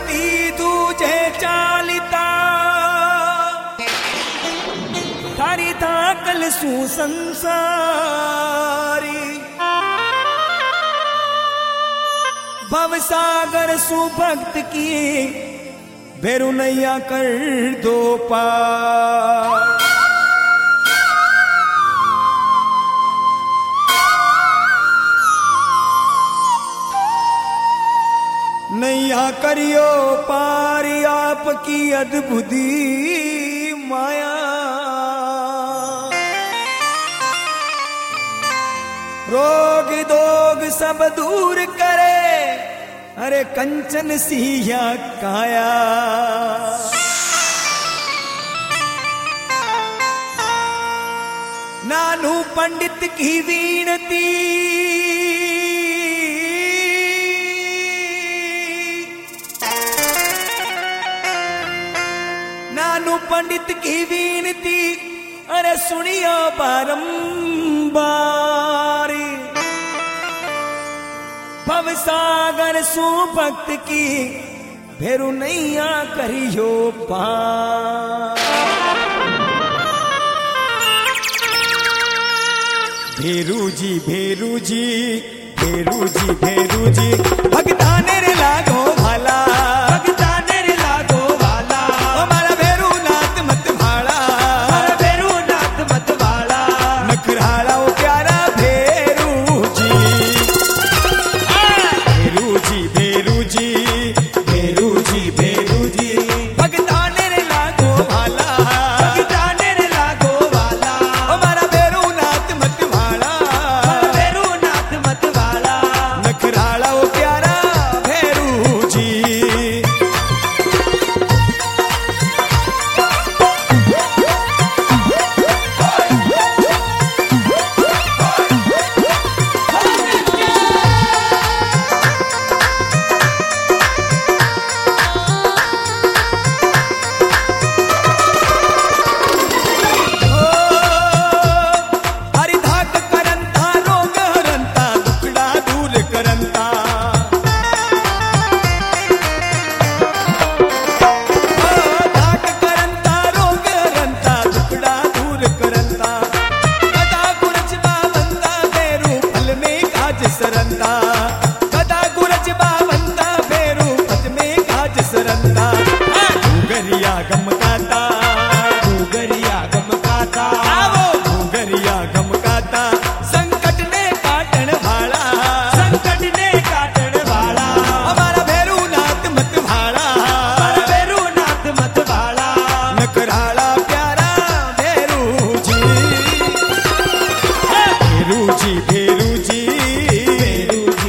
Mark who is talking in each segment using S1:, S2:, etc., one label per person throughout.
S1: भक्ति तुझे चालिता तारी धाकल सुसंसारी भवसागर सुभक्त की भेरु नैया कर दो पार। नैया करियो पारी आपकी अद्भुती माया। रोग दोग सब दूर करे अरे कंचन सिया काया। नानू पंडित की वीणती नानू पंडित की वीणती अरे सुनियो बारंबार। भवसागर सुभक्त की भेरु नैया करियो पार। भेरू जी भेरू जी भेरू जी भेरू जी भगता नेरे लागो भाला भगता नेरे लागो भाला। हमारा भेरू नाथ मत भाला हमारा भेरू नाथ मत भाला। नखराला ओ प्यारा भेरू जी भेरू जी भेरू जी भेरू जी भेरू जी भगता नेरे लागो भाला भगता नेरे लागो भाला। हमारा भेरू नाथ मत भाला हमारा भेरू नाथ मत भाला। नखराला ओ प्यारा भेरू जी। हरिधाक करंता रोग हरंता दुखडा दूर करंता। धाक करंता रोग हरंता दुखडा दूर करंता। कदा गुरज बावंता भेरू फल में काज सरंता। कदा गुरज बावंता भेरू फल में काज सरंता। डूगरिया गम गाता डूगरिया गम गाता डूगरिया गम गाता। संकट ने काटन भाला संकट ने काटन भाला। हमारा भेरू नाथ मत भाला हमारा भेरू नाथ मत भाला। नकराला प्यारा भेरू जी भेरू जी भेरू जी भेरू जी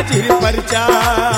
S1: हाजिर पर्चा